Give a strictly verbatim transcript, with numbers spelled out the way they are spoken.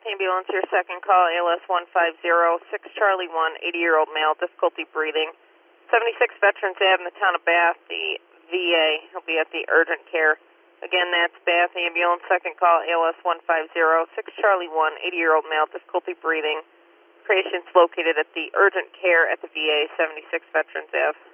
Ambulance, your second call, A L S one five zero, six Charlie one, eighty-year-old male, difficulty breathing. seventy-six Veterans Ave in the town of Bath, the V A. He'll be at the urgent care. Again, that's Bath Ambulance, second call, A L S one five zero, six Charlie one, eighty-year-old male, difficulty breathing. Patient's located at the urgent care at the V A, seventy-six Veterans Ave.